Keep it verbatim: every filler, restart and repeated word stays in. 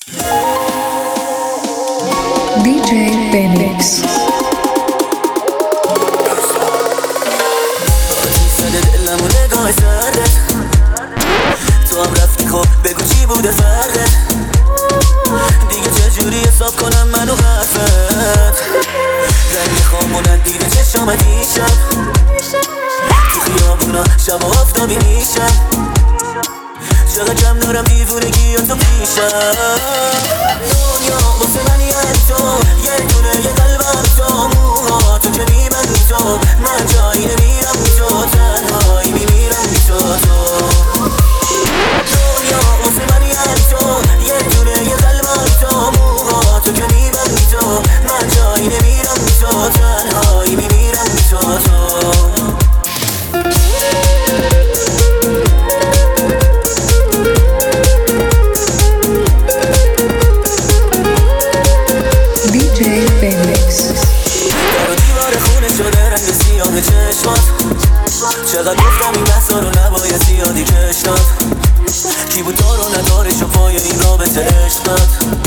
دی جی بنیکس دلمو نگاه سردت تو هم رفتی خب بگو چی بوده فرقت دیگه چجوری حساب کنم منو حرفت رنگ خامونن دیده چشامت دیشب تو خیابونا شب و آفتابی میشم چقدر کم دارم دیوونگی تو پیشم دنیا واسه من یعنی تو یه دونه یه قلبم تو موها تو که میمنی تو من جایی نمیرم تو تنهایی میمیرم تو تو دنیا واسه من یعنی تو یه دونه یه قلبم تو موها تو که میمنی تو من جایی نمیرم تو تنهایی میمیرم تو تو چقدر گفتم این بحثا رو نباید زیادی کشتاد کی بود دار و ندارش و پای این رابطه عشقت